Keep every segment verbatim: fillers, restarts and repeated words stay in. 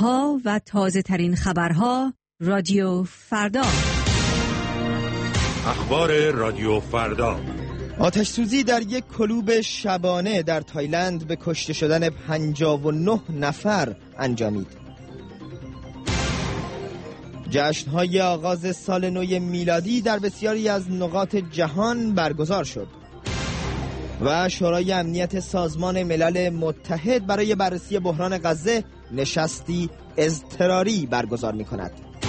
ها و تازه ترین خبرها رادیو فردا. اخبار رادیو فردا. آتش سوزی در یک کلوب شبانه در تایلند به کشته شدن پنجاه و نه نفر انجامید. جشن‌های آغاز سال نو میلادی در بسیاری از نقاط جهان برگزار شد و شورای امنیت سازمان ملل متحد برای بررسی بحران غزه نشستی اضطراری برگزار می‌کند.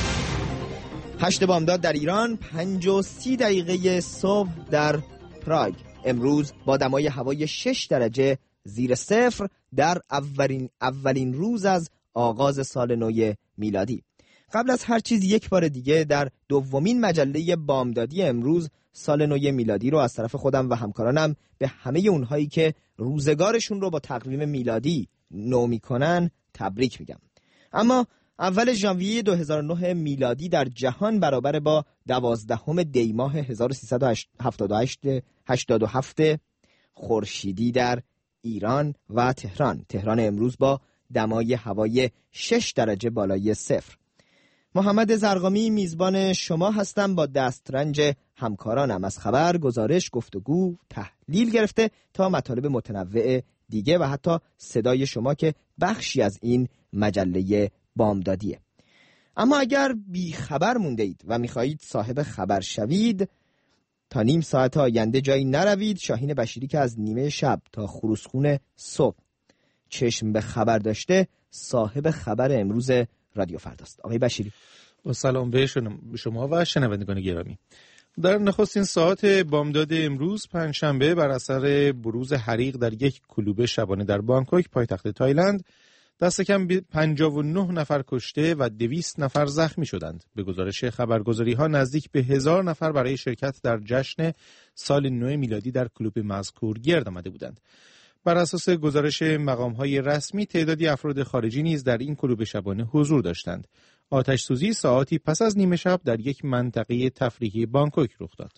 هشت بامداد در ایران، پنج و سی دقیقه صبح در پراگ. امروز با دمای هوای شش درجه زیر صفر در اولین اولین روز از آغاز سال نو میلادی. قبل از هر چیز یک بار دیگه در دومین مجله بامدادی امروز سال نو میلادی رو از طرف خودم و همکارانم به همه اونهایی که روزگارشون رو با تقویم میلادی نو میکنن تبریک میگم. اما اول ژانویه دو هزار و نه میلادی در جهان برابر با دوازدهم دی ماه هزار و سیصد و هشتاد و هفت خورشیدی در ایران و تهران. تهران امروز با دمای هوای شش درجه بالای صفر. محمد زرقامی میزبان شما هستم با دسترنج همکارانم از خبر، گزارش، گفتگو، تحلیل گرفته تا مطالب متنوع دیگه و حتی صدای شما که بخشی از این مجله بامدادیه. اما اگر بی خبر مونده اید و میخواهید صاحب خبر شوید، تا نیم ساعت آینده جایی نروید. شاهین بشیری که از نیمه شب تا خروسخون صبح چشم به خبر داشته صاحب خبر امروز رادیو فرداست. آقای بشیری، با سلام به شما و شنوندگان گرامی. در نخستین ساعت بامداد امروز پنجشنبه بر اثر بروز حریق در یک کلوب شبانه در بانکوک پایتخت تایلند دست کم پنجاه و نه نفر کشته و دویست نفر زخمی شدند. به گزارش خبرگزاری‌ها نزدیک به هزار نفر برای شرکت در جشن سال نو میلادی در کلوب مذکور گرد آمده بودند. بر اساس گزارش مقام‌های رسمی تعدادی افراد خارجی نیز در این کلوب شبانه حضور داشتند. آتش سوزی ساعتی پس از نیمه شب در یک منطقه تفریحی بانکوک رخ داد.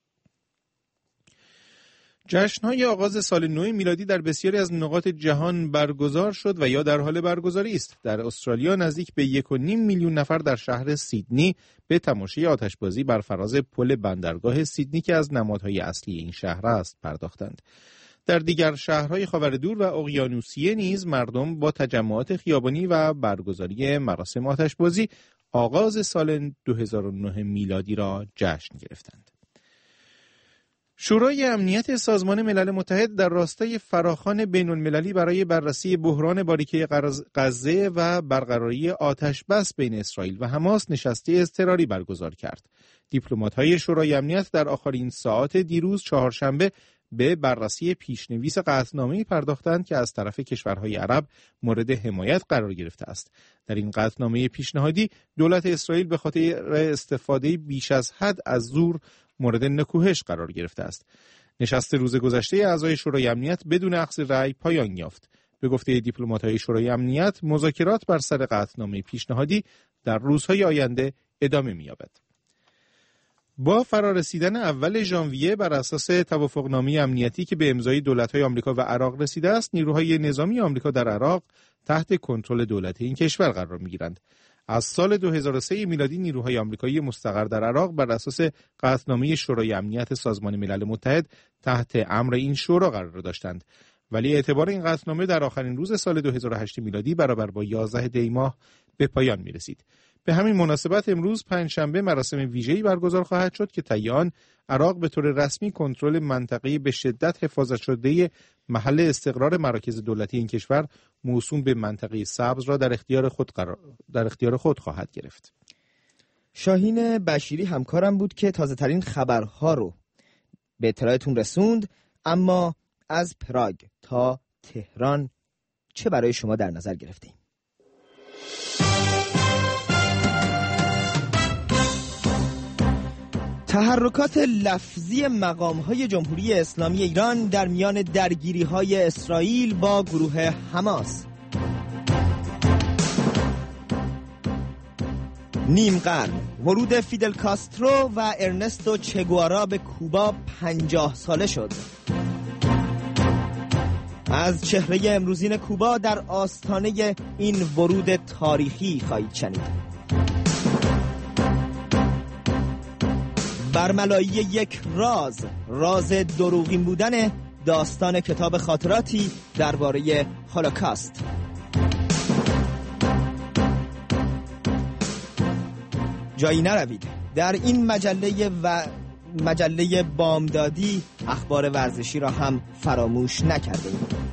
جشن‌های آغاز سال نو میلادی در بسیاری از نقاط جهان برگزار شد و یا در حال برگزاری است. در استرالیا نزدیک به یک و نیم میلیون نفر در شهر سیدنی به تماشای آتشبازی بر فراز پل بندرگاه سیدنی که از نمادهای اصلی این شهر است پرداختند. در دیگر شهرهای خاوردور و اقیانوسیه نیز مردم با تجمعات خیابانی و برگزاری مراسم آتشبازی آغاز سال دو هزار و نه میلادی را جشن گرفتند. شورای امنیت سازمان ملل متحد در راستای فراخوان بین‌المللی برای بررسی بحران باریکه غزه و برقراری آتش بس بین اسرائیل و حماس نشستی اضطراری برگزار کرد. دیپلمات‌های شورای امنیت در آخرین ساعات دیروز چهارشنبه به بررسی پیشنویس قطعنامه‌ای پرداختند که از طرف کشورهای عرب مورد حمایت قرار گرفته است. در این قطعنامه پیشنهادی دولت اسرائیل به خاطر استفاده بیش از حد از زور مورد نکوهش قرار گرفته است. نشست روز گذشته اعضای شورای امنیت بدون اخذ رأی پایان یافت. به گفته دیپلمات‌های شورای امنیت، مذاکرات بر سر قطعنامه پیشنهادی در روزهای آینده ادامه می‌یابد. با فرارسیدن اول ژانویه بر اساس توافقنامه امنیتی که به امضای دولت‌های آمریکا و عراق رسیده است، نیروهای نظامی آمریکا در عراق تحت کنترل دولت این کشور قرار می‌گیرند. از سال دو هزار و سه میلادی نیروهای آمریکایی مستقر در عراق بر اساس قطعنامه شورای امنیت سازمان ملل متحد تحت امر این شورا قرار داشتند، ولی اعتبار این قطعنامه در آخرین روز سال دو هزار و هشت میلادی برابر با یازده دی ماه به پایان می‌رسید. به همین مناسبت امروز پنجشنبه مراسم ویژه‌ای برگزار خواهد شد که طی آن عراق به طور رسمی کنترل منطقه به شدت حفاظت شده محل استقرار مراکز دولتی این کشور موسوم به منطقه سبز را در اختیار خود قرار در اختیار خود خواهد گرفت. شاهین بشیری همکارم بود که تازه ترین خبرها رو به اطلاعتون رسوند. اما از پراگ تا تهران چه برای شما در نظر گرفتیم؟ تحرکات لفظی مقام‌های جمهوری اسلامی ایران در میان درگیری‌های اسرائیل با گروه حماس. نیم قرن ورود فیدل کاسترو و ارنستو چگوارا به کوبا پنجاه ساله شد. از چهره امروزین کوبا در آستانه این ورود تاریخی خواهید شنید. برملایی یک راز، راز دروغین بودن داستان کتاب خاطراتی درباره هولوکاست. جایی نروید، در این مجله و مجله بامدادی اخبار ورزشی را هم فراموش نکرده ایم.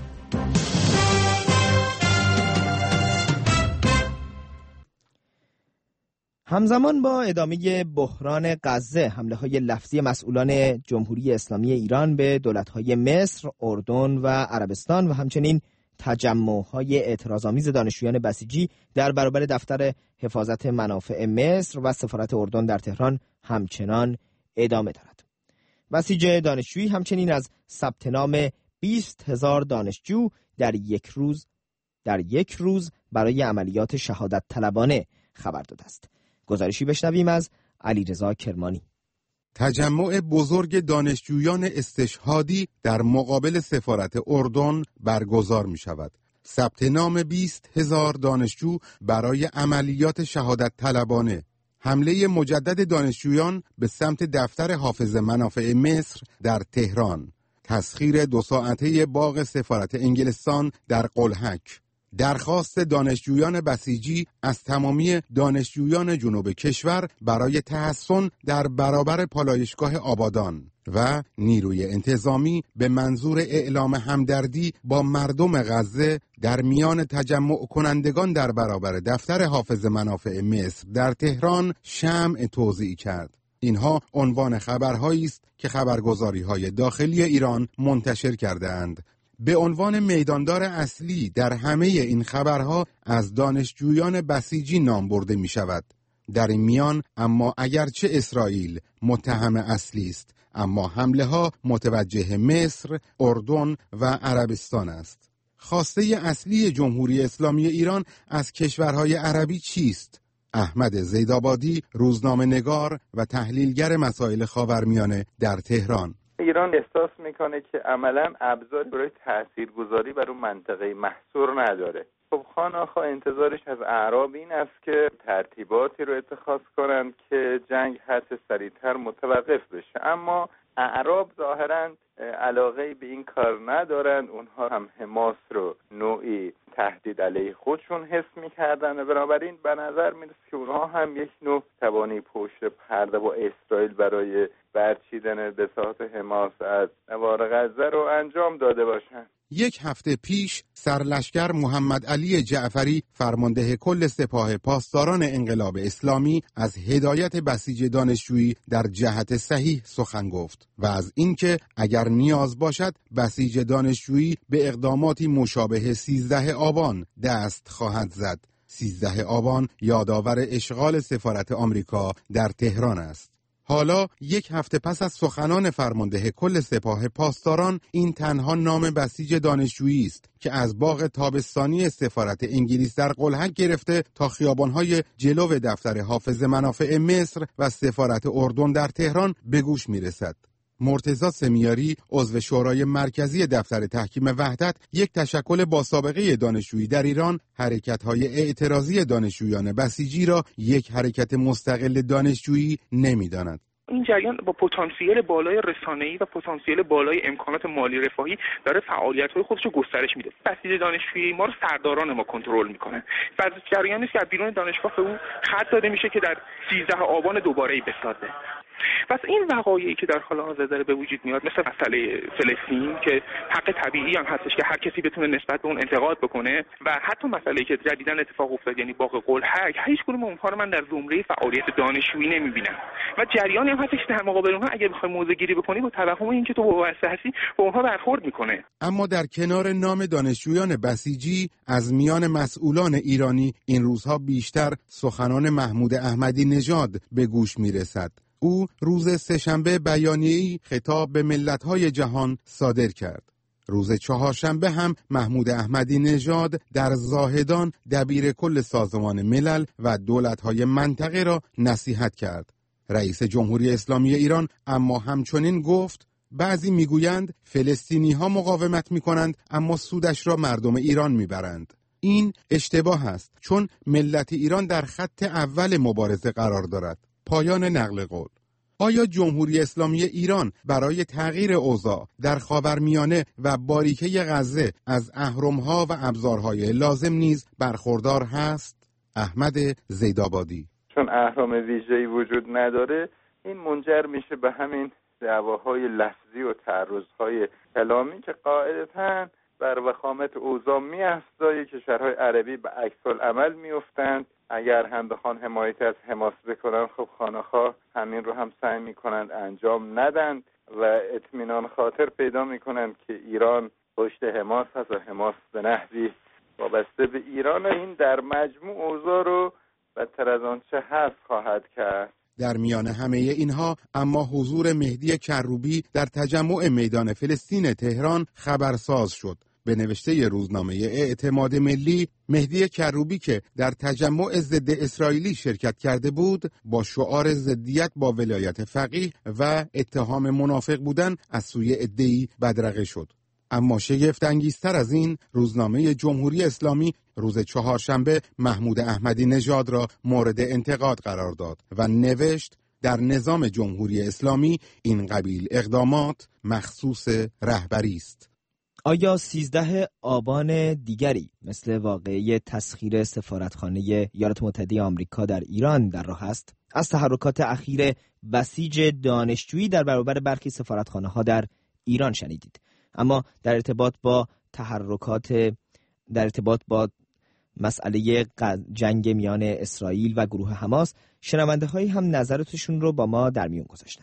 همزمان با ادامه بحران غزه، حمله‌های لفظی مسئولان جمهوری اسلامی ایران به دولت‌های مصر، اردن و عربستان و همچنین تجمع‌های اعتراض‌آمیز دانشجویان بسیجی در برابر دفتر حفاظت منافع مصر و سفارت اردن در تهران همچنان ادامه دارد. بسیج دانشجویی همچنین از ثبت نام بیست هزار دانشجو در یک روز در یک روز برای عملیات شهادت طلبانه خبر داده است. گزارشی بشنویم از علیرضا کرمانی. تجمع بزرگ دانشجویان استشهادی در مقابل سفارت اردن برگزار می شود. ثبت نام بیست هزار دانشجو برای عملیات شهادت طلبانه. حمله مجدد دانشجویان به سمت دفتر حافظ منافع مصر در تهران. تسخیر دو ساعته باغ سفارت انگلستان در قلهک. درخواست دانشجویان بسیجی از تمامی دانشجویان جنوب کشور برای تحصن در برابر پالایشگاه آبادان و نیروی انتظامی به منظور اعلام همدردی با مردم غزه در میان تجمع کنندگان در برابر دفتر حافظ منافع مصر در تهران شمع توزیع کرد. اینها عنوان خبرهایی است که خبرگزاری‌های داخلی ایران منتشر کرده‌اند. به عنوان میداندار اصلی در همه این خبرها از دانشجویان بسیجی نام برده می شود. در این میان اما اگرچه اسرائیل متهم اصلی است، اما حمله ها متوجه مصر، اردن و عربستان است. خواسته اصلی جمهوری اسلامی ایران از کشورهای عربی چیست؟ احمد زیدآبادی، روزنامه نگار و تحلیلگر مسائل خاورمیانه در تهران: ایران احساس میکنه که عملا ابزاری برای تاثیرگذاری بر اون منطقه محصور نداره. خب خان آخا انتظارش از اعراب این است که ترتیباتی رو اتخاذ کنند که جنگ هرچه سریعتر متوقف بشه، اما اعراب ظاهراً علاقه به این کار ندارن. اونها هم حماس رو نوعی تهدید علیه خودشون حس میکردن و بنابراین به نظر میرسه که اونها هم یک نوع توانی پشت پرده با اسرائیل برای برچیدن بساط حماس از نوار غزه رو انجام داده باشن. یک هفته پیش سرلشکر محمد علی جعفری، فرمانده کل سپاه پاسداران انقلاب اسلامی، از هدایت بسیج دانشجویی در جهت صحیح سخن گفت و از اینکه اگر نیاز باشد بسیج دانشجویی به اقداماتی مشابه سیزده آبان دست خواهد زد. سیزده آبان یادآور اشغال سفارت آمریکا در تهران است. حالا یک هفته پس از سخنان فرمانده کل سپاه پاسداران، این تنها نام بسیج دانشجویی است که از باغ تابستانی سفارت انگلیس در قلهک گرفته تا خیابان‌های جلو دفتر حافظ منافع مصر و سفارت اردن در تهران به گوش می‌رسد. مرتضی سمیاری، عضو شورای مرکزی دفتر تحکیم وحدت، یک تشکل با سابقه دانشجویی در ایران، حرکت‌های اعتراضی دانشجویان بسیجی را یک حرکت مستقل دانشجویی نمی‌داند. این جریان با پتانسیل بالای رسانه‌ای و پتانسیل بالای امکانات مالی رفاهی داره فعالیت‌های خودش رو گسترش میده. بسیج دانشجویی ما رو سرداران ما کنترل میکنن. بعد جریانی که از بیرون دانشگاه به او خط داده میشه که در سیزده آبان دوباره بسازه. پس این وقایعی که در حال حاضر داره به وجود میاد، مثل مسئله فلسطین که حق طبیعی هم هستش که هر کسی بتونه نسبت به اون انتقاد بکنه، و حتی مسئله‌ای که جدیداً اتفاق افتاد یعنی باغ قلهک، هیچ کدوم اونها رو من در زمره فعالیت دانشجویی نمیبینم و جریانی هم هستش که در مقابل اونها اگه بخوای موضع گیری بکنی با توهم اینکه تو وابسته هستی با اونها برخورد میکنه. اما در کنار نام دانشجویان بسیجی، از میان مسئولان ایرانی این روزها بیشتر سخنان محمود احمدی نژاد به گوش میرسد. او روز سه‌شنبه بیانیه‌ای خطاب به ملت‌های جهان صادر کرد. روز چهارشنبه هم محمود احمدی نژاد در زاهدان دبیر کل سازمان ملل و دولت‌های منطقه را نصیحت کرد. رئیس جمهوری اسلامی ایران اما همچنین گفت بعضی میگویند فلسطینی ها مقاومت میکنند اما سودش را مردم ایران میبرند. این اشتباه است، چون ملت ایران در خط اول مبارزه قرار دارد. پایان نقل قول. آیا جمهوری اسلامی ایران برای تغییر اوضاع در خاورمیانه و باریکه غزه از اهرم‌ها و ابزارهای لازم نیز برخوردار هست؟ احمد زیدآبادی. چون اهرم ویژه‌ای وجود نداره، این منجر میشه به همین دعواهای لفظی و تعرضهای کلامی که قاعدتاً بر وخامت اوضاع می‌افزایه. کشورهای عربی به عکس العمل می‌افتند. اگر هم بخوان حمایت از حماس بکنن، خب خانه‌خواه همین رو هم سعی می‌کنند انجام ندن و اطمینان خاطر پیدا می‌کنند که ایران پشت حماس هست و حماس به نحوی وابسته به ایران. این در مجموع اوضاع رو بدتر از آنچه هست خواهد کرد. در میان همه اینها اما حضور مهدی کروبی در تجمع میدان فلسطین تهران خبرساز شد. به نوشته روزنامه اعتماد ملی، مهدی کروبی که در تجمع ضد اسرائیلی شرکت کرده بود، با شعار ضدیت با ولایت فقیه و اتهام منافق بودن از سوی عده‌ای بدرقه شد. اما شگفت انگیزتر از این، روزنامه جمهوری اسلامی روز چهارشنبه محمود احمدی نژاد را مورد انتقاد قرار داد و نوشت در نظام جمهوری اسلامی این قبیل اقدامات مخصوص رهبری است. آیا سیزده آبان دیگری مثل واقعه تسخیر سفارتخانه ایالات متحده آمریکا در ایران در راه است؟ از تحرکات اخیر بسیج دانشجویی در برابر برخی سفارتخانه‌ها در ایران شنیدید. اما در ارتباط با تحرکات در ارتباط با مسئله جنگ میان اسرائیل و گروه حماس، شنونده هایی هم نظراتشون رو با ما در میون گذاشتن.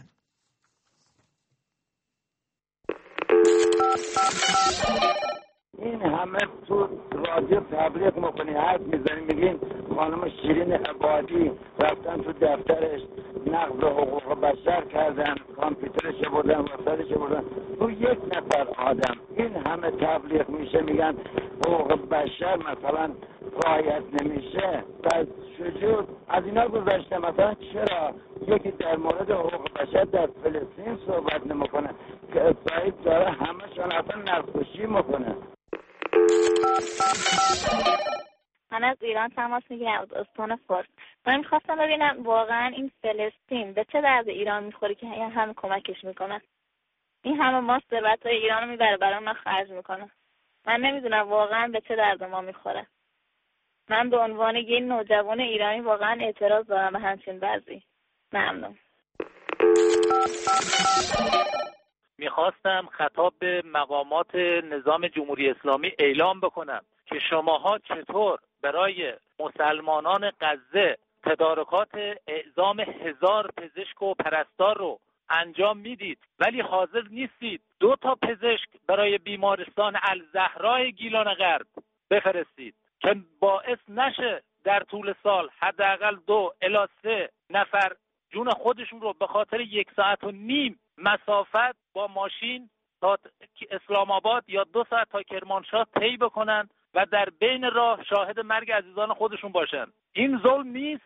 این همه تو رادیو تبلیغ میکنی، حرف میزنی، میگین خانم شیرین عبادی رفتن تو دفترش نقض حقوق بشر کردن، کامپیوترش بردن، وسایلش بردن، تو یک نفر آدم این همه تبلیغ میشه، میگن حقوق بشر مثلا رعایت نمیشه. پس شجور از اینا گذاشته، مثلا چرا یکی در مورد حقوق بشر در فلسطین صحبت نمیکنه که اسرائیل داره همشون اصلا نسل‌کشی میکنه؟ من از ایران تماس میگیرم، از استان فارس. من میخواستم ببینم واقعا این فلسطین به چه درد ایران میخوره که همه کمکش میکنن؟ این همه ماست ثروت‌های ایران رو میبره برای اونا خرج میکنه. من نمیدونم واقعا به چه درد ما میخوره. من به عنوان یه نوجوان ایرانی واقعا اعتراض دارم به همچین وضعی. ممنون. میخواستم خطاب به مقامات نظام جمهوری اسلامی اعلام بکنم که شماها چطور برای مسلمانان غزه تدارکات اعزام هزار پزشک و پرستار رو انجام میدید ولی حاضر نیستید دو تا پزشک برای بیمارستان الزهرای گیلان غرب بفرستید که باعث نشه در طول سال حداقل دو الی سه نفر جون خودشون رو به خاطر یک ساعت و نیم مسافت با ماشین تا اسلام آباد یا دو ساعت تا کرمانشاه طی بکنن و در بین راه شاهد مرگ عزیزان خودشون باشن. این ظلم نیست؟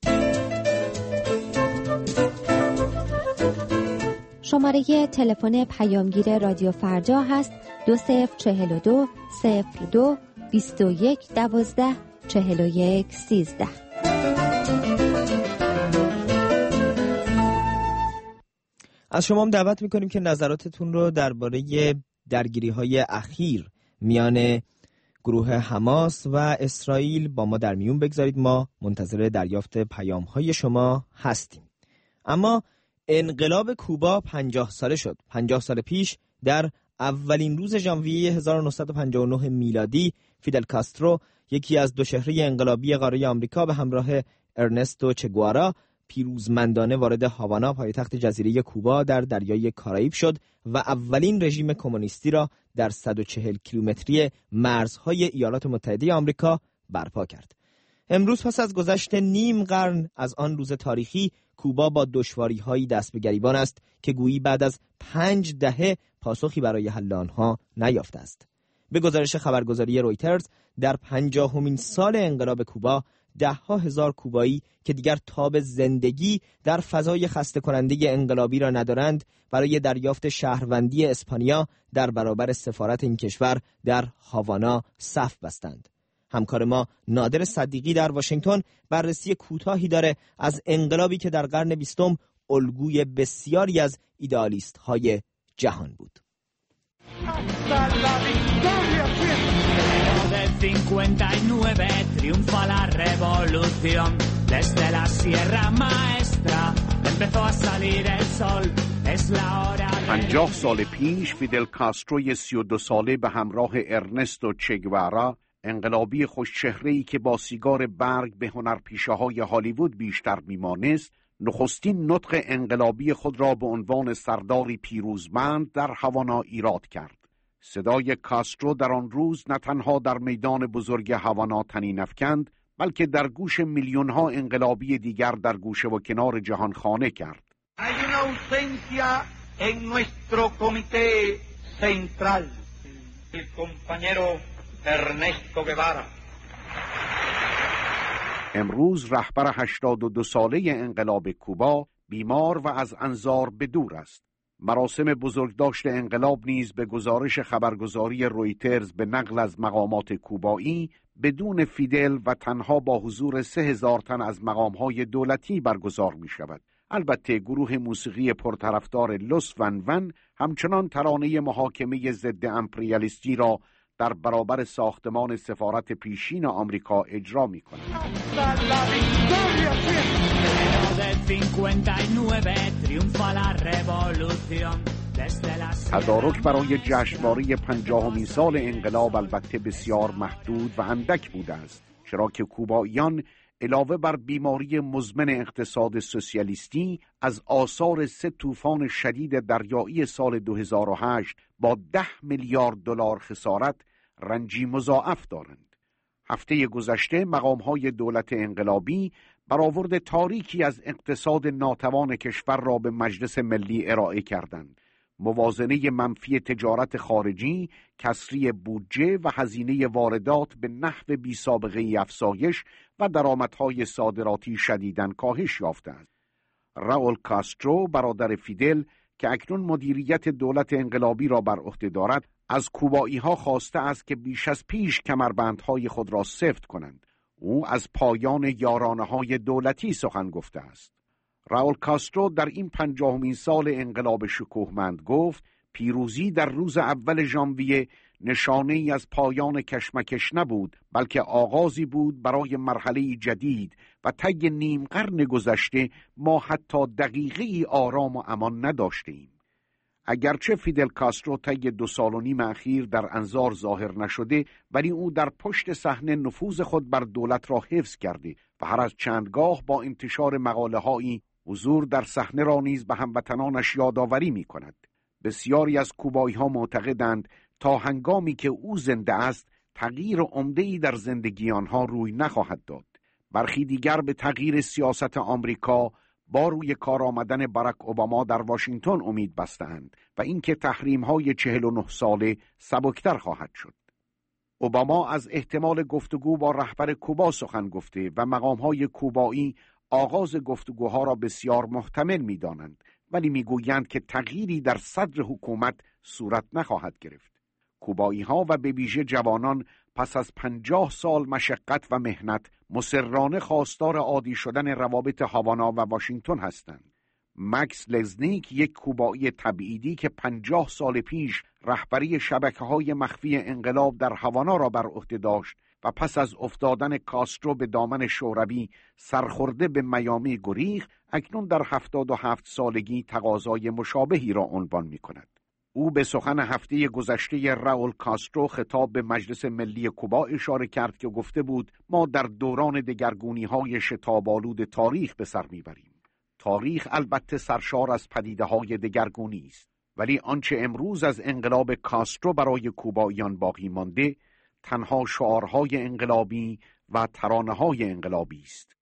شماره تلفن پیامگیر رادیو فردا هست دو صفر چهل و دو صفر دو بیست و یک دوازده چهل و یک سیزده. از شما هم دعوت میکنیم که نظراتتون رو درباره درگیری‌های اخیر میان گروه حماس و اسرائیل با ما در میون بگذارید. ما منتظر دریافت پیام‌های شما هستیم. اما انقلاب کوبا پنجاه ساله شد. پنجاه سال پیش در اولین روز ژانویه هزار و نهصد و پنجاه و نه میلادی، فیدل کاسترو، یکی از دو چهره انقلابی قاره آمریکا، به همراه ارنستو چه گوارا پیروزمندانه وارد هاوانا، پایتخت جزیره کوبا در دریای کارائیب شد و اولین رژیم کمونیستی را در صد و چهل کیلومتری مرزهای ایالات متحده آمریکا برپا کرد. امروز پس از گذشت نیم قرن از آن روز تاریخی، کوبا با دشواری‌هایی دست به گریبان است که گویی بعد از پنج دهه پاسخی برای حل آنها نیافته است. به گزارش خبرگزاری رویترز، در پنجاهمین سال انقلاب کوبا ده ها هزار کوبایی که دیگر تاب زندگی در فضای خسته کننده انقلابی را ندارند برای دریافت شهروندی اسپانیا در برابر سفارت این کشور در هاوانا صف بستند. همکار ما نادر صدیقی در واشنگتن بررسی کوتاهی داره از انقلابی که در قرن بیستم الگوی بسیاری از ایدئالیست های جهان بود. cincuenta y nueve triunfa la revolución desde la Sierra Maestra empezó a salir el sol es la hora پنجاه سال پیش فیدل کاستروی سی و دو ساله به همراه ارنستو چه گوارا انقلابی خوشچهره‌ای که با سیگار برگ به هنرپیشه‌های هالیوود بیشتر میمانست نخستین نطق انقلابی خود را به عنوان سرداری پیروزمند در هاوانا ایراد کرد. صدای کاسترو در آن روز نه تنها در میدان بزرگ هاوانا طنین افکند بلکه در گوش میلیون‌ها انقلابی دیگر در گوشه و کنار جهان خانه کرد. Hay una ausencia en nuestro comité central, el compañero Ernesto Guevara. امروز رهبر هشتاد و دو ساله انقلاب کوبا بیمار و از انظار به دور است. مراسم بزرگداشت انقلاب نیز به گزارش خبرگزاری رویترز به نقل از مقامات کوبایی بدون فیدل و تنها با حضور سه هزار تن از مقامهای دولتی برگزار می شود. البته گروه موسیقی پرطرفدار لوس ون ون همچنان ترانه محاکمه ضد امپریالیستی را در برابر ساختمان سفارت پیشین آمریکا اجرا می کند. تدارک برای جشنواره پنجاهمین سال انقلاب البته بسیار محدود و اندک بوده است، چرا که کوباییان علاوه بر بیماری مزمن اقتصاد سوسیالیستی از آثار سه طوفان شدید دریایی سال دو هزار و هشت با ده میلیارد دلار خسارت رنجی مضاعف دارند. هفته گذشته مقام‌های دولت انقلابی برآورد تاریکی از اقتصاد ناتوان کشور را به مجلس ملی ارائه کردند. موازنه منفی تجارت خارجی، کسری بودجه و هزینه واردات به نحو بی سابقه افزایش و درآمدهای صادراتی شدیداً کاهش یافته است. راول کاسترو برادر فیدل که اکنون مدیریت دولت انقلابی را بر عهده دارد، از کوبایی‌ها خواسته است که بیش از پیش کمربندهای خود را سفت کنند. او از پایان یارانه‌های دولتی سخن گفته است. راول کاسترو در این پنجاهمین سال انقلاب شکوهمند گفت پیروزی در روز اول ژانویه نشانه ای از پایان کشمکش نبود، بلکه آغازی بود برای مرحله جدید و طی نیم قرن گذشته ما حتی دقیقه‌ای آرام و امان نداشتیم. اگرچه فیدل کاسترو طی دو سال و نیم اخیر در انظار ظاهر نشده، ولی او در پشت صحنه نفوذ خود بر دولت را حفظ کرده و هر از چندگاه با انتشار مقاله‌هایی حضور در صحنه را نیز به هموطنانش یادآوری می‌کند. بسیاری از کوبایی‌ها معتقدند تا هنگامی که او زنده است تغییر عمده‌ای در زندگی آنها روی نخواهد داد. برخی دیگر به تغییر سیاست آمریکا با روی کار آمدن باراک اوباما در واشنگتن امید بستند و اینکه تحریم‌های چهل و نه ساله سبکتر خواهد شد. اوباما از احتمال گفتگو با رهبر کوبا سخن گفته و مقام‌های کوبایی آغاز گفتگوها را بسیار محتمل می‌دانند، ولی می‌گویند که تغییری در صدر حکومت صورت نخواهد گرفت. کوبایی‌ها و به ویژه جوانان پس از پنجاه سال مشقت و مهنت مصرانه خواستار عادی شدن روابط هاوانا و واشنگتن هستند. مکس لزنیک، یک کوبایی تبعیدی که پنجاه سال پیش رهبری شبکه‌های مخفی انقلاب در هاوانا را بر عهده داشت و پس از افتادن کاسترو به دامن شوروی سرخورده به میامی گریخت، اکنون در هفتاد و هفت سالگی تقاضای مشابهی را عنوان می‌کند. او به سخن هفته گذشته راول کاسترو خطاب به مجلس ملی کوبا اشاره کرد که گفته بود ما در دوران دگرگونی‌های شتاب‌آلود تاریخ به سر می‌بریم. تاریخ البته سرشار از پدیده‌های دگرگونی است، ولی آنچه امروز از انقلاب کاسترو برای کوباییان باقی مانده تنها شعارهای انقلابی و ترانه‌های انقلابی است.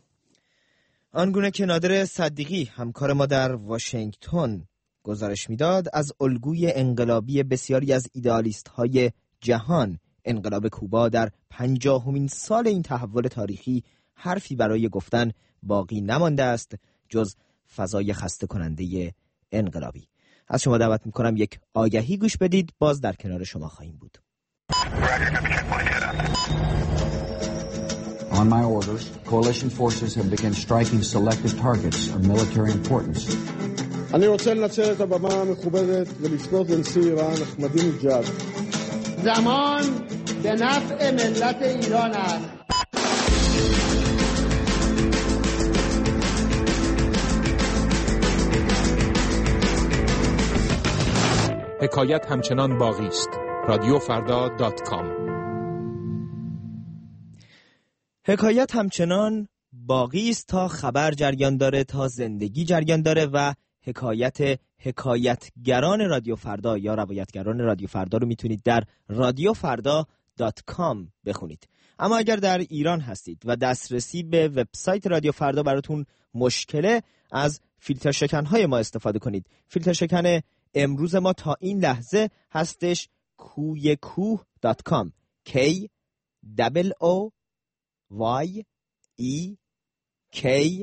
آنگونه که نادر صدیقی همکار ما در واشنگتن گزارش میداد، از الگوی انقلابی بسیاری از ایدئالیست‌های جهان انقلاب کوبا در پنجاهمین سال این تحول تاریخی حرفی برای گفتن باقی نمانده است جز فضای خسته کننده انقلابی. از شما دعوت میکنم یک آگهی گوش بدید، باز در کنار شما خواهیم بود. On my orders, coalition forces have begun striking selected targets of military importance. אני רוצה לנצל את הבמה המכובדת ולפנות לנשיא איראן אחמדינג'אד. زمان به نفع ملت ایران است. حکایت همچنان باقی است. رادیو فردا دات کام. حکایت همچنان باقی است تا خبر جریان داره، تا زندگی جریان داره و حکایت حکایتگران رادیو فردا یا روایتگران رادیو فردا رو میتونید در رادیو فردا دات کام بخونید. اما اگر در ایران هستید و دسترسی به وبسایت رادیو فردا براتون مشکله، از فیلتر شکن‌های ما استفاده کنید. فیلتر شکن امروز ما تا این لحظه هستش کوی کوه دات کام K O Y E K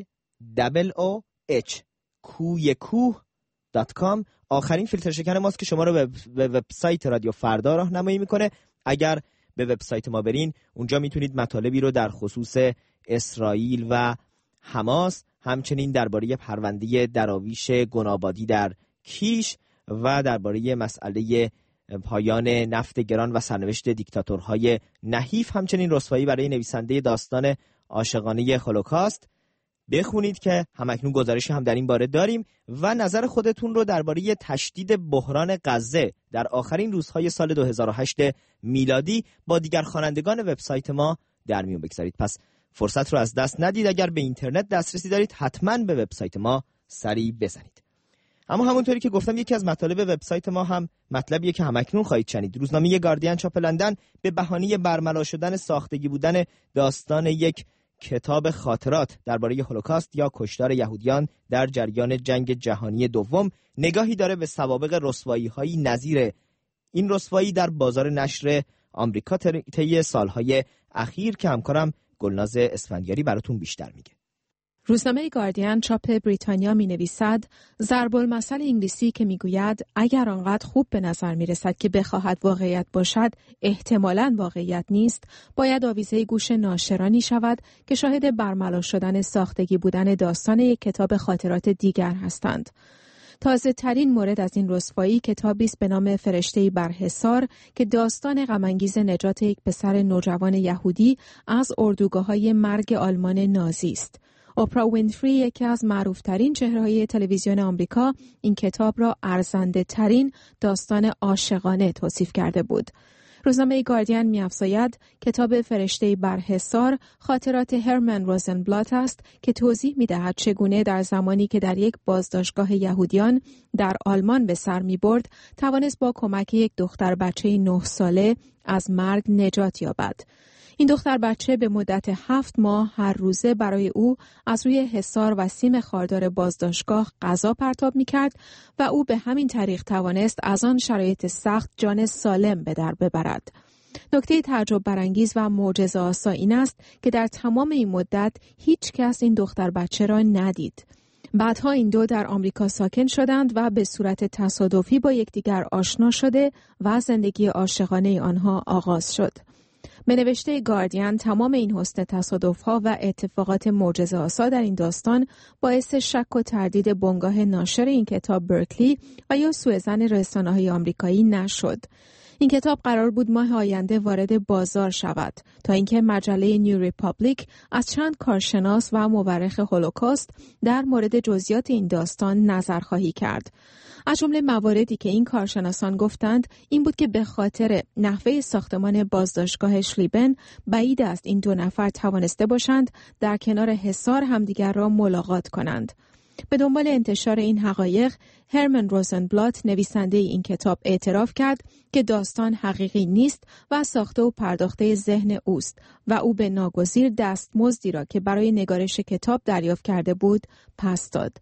O O H کوی کوه دات کام آخرین فیلتر شکن ماست که شما رو به وبسایت رادیو فردا راهنمایی میکنه. اگر به وبسایت ما برین، اونجا میتونید مطالبی رو در خصوص اسرائیل و حماس، همچنین درباره پرونده دراویش گنابادی در کیش و درباره مسئله پایان نفت گران و سرنوشت دیکتاتورهای نحیف، همچنین رسوایی برای نویسنده داستان عاشقانه هولوکاست بخونید که همکنون گزارشی هم در این باره داریم و نظر خودتون رو درباره تشدید بحران غزه در آخرین روزهای سال دو هزار و هشت میلادی با دیگر خوانندگان وبسایت ما در میون بگذارید. پس فرصت رو از دست ندید. اگر به اینترنت دسترسی دارید، حتما به وبسایت ما سری بزنید. اما همونطوری که گفتم، یکی از مطالب وبسایت ما هم مطلبیه که همکنون خواهید شنید. روزنامه گاردین چاپ لندن به بهانه برملا شدن ساختگی بودن داستان یک کتاب خاطرات درباره هولوکاست یا کشتار یهودیان در جریان جنگ جهانی دوم نگاهی داره به سوابق رسوایی‌های نظیر این رسوایی در بازار نشر آمریکا طی سالهای اخیر که همکارم گلناز اسفندیاری براتون بیشتر میگه. روزنامه گاردین چاپ بریتانیا می نویسد ضرب المثل انگلیسی که می گوید اگر آنقدر خوب به نظر می رسد که بخواهد واقعیت باشد احتمالاً واقعیت نیست، باید آویزه گوش ناشرانی شود که شاهد برملا شدن ساختگی بودن داستان یک کتاب خاطرات دیگر هستند. تازه ترین مورد از این رسوایی کتابی است به نام فرشته‌ای بر حصار که داستان غم‌انگیز نجات یک پسر نوجوان یهودی از اردوگاه‌های مرگ آلمان نازی است. اپرا وینفری، یکی از معروفترین چهره‌های تلویزیون آمریکا، این کتاب را ارزنده ترین داستان عاشقانه توصیف کرده بود. روزنامه گاردین می‌افزاید کتاب فرشته‌ای بر حصار خاطرات هرمن روزنبلات است که توضیح می‌دهد چگونه در زمانی که در یک بازداشتگاه یهودیان در آلمان به سر می‌برد، توانست با کمک یک دختر بچه نه ساله از مرگ نجات یابد. این دختر بچه به مدت هفت ماه هر روزه برای او از روی حصار و سیم خاردار بازداشتگاه غذا پرتاب می‌کرد و او به همین طریق توانست از آن شرایط سخت جان سالم به در ببرد. نکته تعجب برانگیز و معجزه‌آسا این است که در تمام این مدت هیچ کس این دختر بچه را ندید. بعدها این دو در آمریکا ساکن شدند و به صورت تصادفی با یکدیگر آشنا شده و زندگی عاشقانه آنها آغاز شد. به نوشته گاردین تمام این حسن تصادف‌ها و اتفاقات معجزه‌آسا در این داستان باعث شک و تردید بنگاه ناشر این کتاب برکلی و یا سوءظن رسانه‌های آمریکایی نشد. این کتاب قرار بود ماه آینده وارد بازار شود تا اینکه مجله نیو ریپابلیک از چند کارشناس و مورخ هولوکاست در مورد جزئیات این داستان نظرخواهی کرد. از جمله مواردی که این کارشناسان گفتند این بود که به خاطر نحوه ساختمان بازداشتگاه شلیبن بعید است این دو نفر توانسته باشند در کنار حصار همدیگر را ملاقات کنند. به دنبال انتشار این حقایق، هرمن روزنبلات نویسنده این کتاب اعتراف کرد که داستان حقیقی نیست و ساخته و پرداخته ذهن اوست و او به ناگزیر دستمزدی را که برای نگارش کتاب دریافت کرده بود پس داد.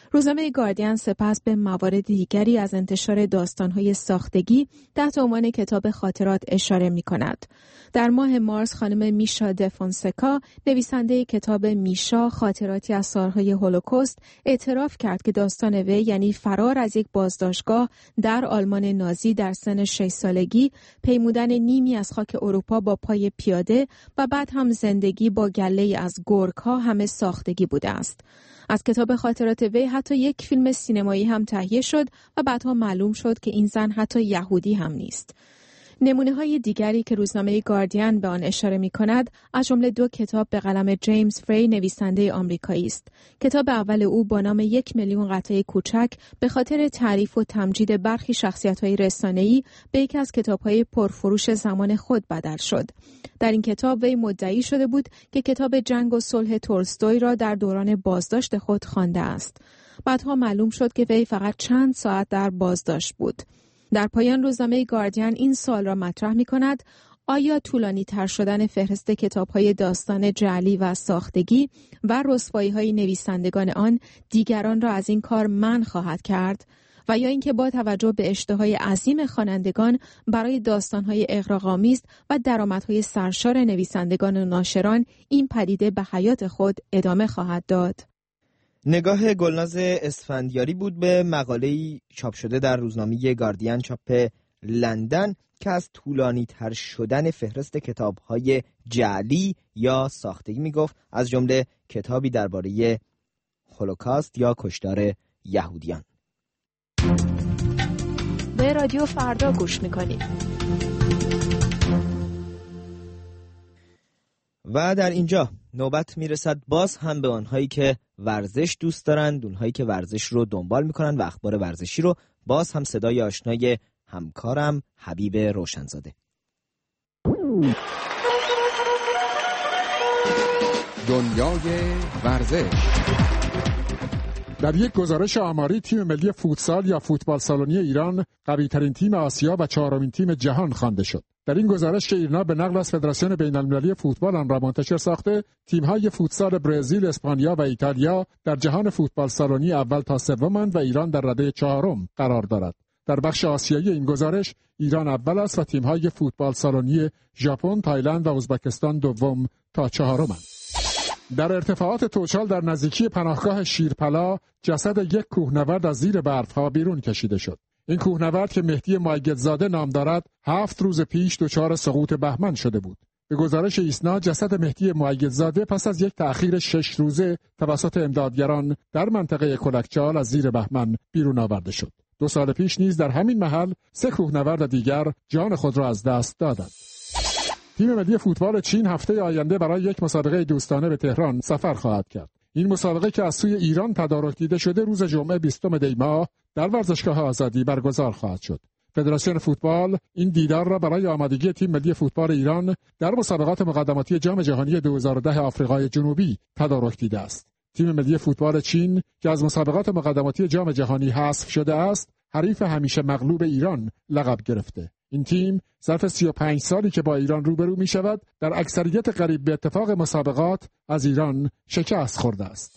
روزنامه گاردین سپس به موارد دیگری از انتشار داستان‌های ساختگی تحت عنوان کتاب خاطرات اشاره می‌کند. در ماه مارس خانم میشا دفونسکا، نویسنده کتاب میشا خاطراتی از سالهای هولوکاست، اعتراف کرد که داستان وی، یعنی فرار از یک بازداشتگاه در آلمان نازی در سن شش سالگی، پیمودن نیمی از خاک اروپا با پای پیاده و بعد هم زندگی با گله‌ای از گورک‌ها همه ساختگی بوده است. از کتاب خاطرات وی حتی یک فیلم سینمایی هم تهیه شد و بعدها معلوم شد که این زن حتی یهودی هم نیست. نمونه‌های دیگری که روزنامه گاردین به آن اشاره می‌کند، از جمله دو کتاب به قلم جیمز فری نویسنده آمریکایی است. کتاب اول او با نام یک میلیون قطعه کوچک به خاطر تعریف و تمجید برخی شخصیت‌های رسانه‌ای به یکی از کتاب‌های پرفروش زمان خود بدل شد. در این کتاب وی مدعی شده بود که کتاب جنگ و صلح تولستوی را در دوران بازداشت خود خوانده است. بعدها معلوم شد که وی فقط چند ساعت در بازداشت بود. در پایان روزنامه گاردین این سوال را مطرح می کند: آیا طولانی تر شدن فهرست کتاب‌های داستان جعلی و ساختگی و رسوایی‌های نویسندگان آن دیگران را از این کار منع خواهد کرد؟ و یا اینکه با توجه به اشتهای عظیم خوانندگان برای داستان‌های اغراق‌آمیز و درآمدهای سرشار نویسندگان و ناشران، این پدیده به حیات خود ادامه خواهد داد؟ نگاه گلناز اسفندیاری بود به مقاله‌ای چاپ شده در روزنامه گاردین چاپ لندن که از طولانی تر شدن فهرست کتاب‌های جعلی یا ساختگی میگفت، از جمله کتابی درباره هولوکاست یا کشتار یهودیان. به رادیو فردا گوش میکنید. و در اینجا نوبت میرسد باز هم به آنهایی که ورزش دوست دارند، اونهایی که ورزش رو دنبال میکنن و اخبار ورزشی رو. باز هم صدای آشنای همکارم حبیب روشنزاده. دنیای ورزش. در یک گزارش آماری، تیم ملی فوتسال یا فوتبال سالنی ایران قوی‌ترین تیم آسیا و چهارمین تیم جهان خوانده شد. در این گزارش که ایرنا به نقل از فدراسیون بین‌المللی فوتبال آن را منتشر ساخته، تیم‌های فوتسال برزیل، اسپانیا و ایتالیا در جهان فوتبال سالنی اول تا سومند و ایران در رده چهارم قرار دارد. در بخش آسیایی این گزارش ایران اول است و تیم‌های فوتبال سالنی ژاپن، تایلند و ازبکستان دوم تا چهارمند. در ارتفاعات توچال در نزدیکی پناهگاه شیرپلا، جسد یک کوهنورد از زیر برف‌ها بیرون کشیده شد. این کوهنورد که مهدی مایگدزاده نام دارد، هفت روز پیش دچار سقوط بهمن شده بود. به گزارش ایسنا، جسد مهدی مایگدزاده پس از یک تأخیر شش روزه توسط امدادگران در منطقه کلکچال از زیر بهمن بیرون آورده شد. دو سال پیش نیز در همین محل سه کوهنورد دیگر جان خود را از دست دادند. تیم ملی فوتبال چین هفته آینده برای یک مسابقه دوستانه به تهران سفر خواهد کرد. این مسابقه که از سوی ایران تدارک دیده شده، روز جمعه بیستم دی ماه در ورزشگاه آزادی برگزار خواهد شد. فدراسیون فوتبال این دیدار را برای آمادگی تیم ملی فوتبال ایران در مسابقات مقدماتی جام جهانی دو هزار و ده آفریقای جنوبی تدارک دیده است. تیم ملی فوتبال چین که از مسابقات مقدماتی جام جهانی حذف شده است، حریف همیشه مغلوب ایران لقب گرفته. این تیم ظرف سی و پنج سالی که با ایران روبرو می شود، در اکثریت قریب به اتفاق مسابقات از ایران شکست خورده است.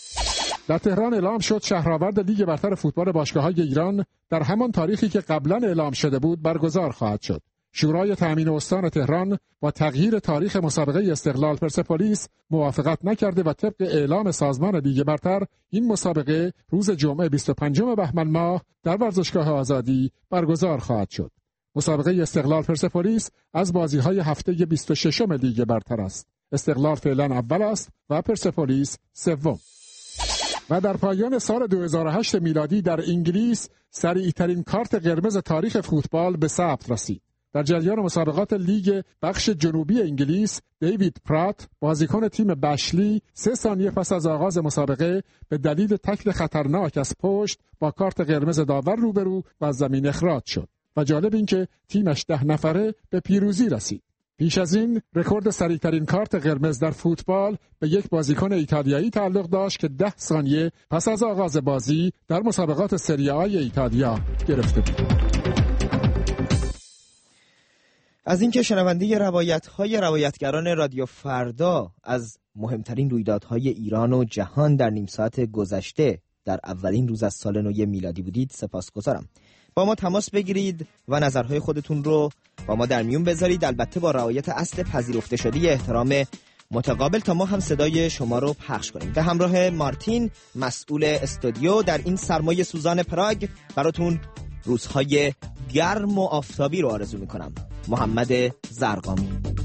در تهران اعلام شد شهرآورد لیگ برتر فوتبال باشگاه‌های ایران در همان تاریخی که قبلا اعلام شده بود برگزار خواهد شد. شورای تأمین استان تهران با تغییر تاریخ مسابقه استقلال پرسپولیس موافقت نکرده و طبق اعلام سازمان لیگ برتر این مسابقه روز جمعه بیست و پنجم بهمن ماه در ورزشگاه آزادی برگزار خواهد شد. مسابقه استقلال پرسپولیس از بازی‌های هفته بیست و ششم لیگ برتر است. استقلال فعلا اول است و پرسپولیس سوم. و در پایان سال دو هزار و هشت میلادی در انگلیس سریع‌ترین کارت قرمز تاریخ فوتبال به ثبت رسید. در جریان مسابقات لیگ بخش جنوبی انگلیس، دیوید پرات بازیکن تیم بشلی سه ثانیه پس از آغاز مسابقه به دلیل تکل خطرناک از پشت با کارت قرمز داور روبرو و از زمین اخراج شد و جالب این که تیمش ده نفره به پیروزی رسید. پیش از این رکورد سریعترین کارت قرمز در فوتبال به یک بازیکن ایتالیایی تعلق داشت که ده ثانیه پس از آغاز بازی در مسابقات سری آ ایتالیا گرفته بود. از اینکه شنونده روایت‌های روایتگران رادیو فردا از مهمترین رویدادهای ایران و جهان در نیم ساعت گذشته در اولین روز از سال نو میلادی بودید سپاسگزارم. با ما تماس بگیرید و نظرهای خودتون رو با ما در میون بذارید، البته با رعایت اصل پذیرفته شده احترام متقابل، تا ما هم صدای شما رو پخش کنیم. به همراه مارتین مسئول استودیو در این سرمای سوزان پراگ براتون روزهای گرم و آفتابی رو آرزو میکنم. محمد زرقامی.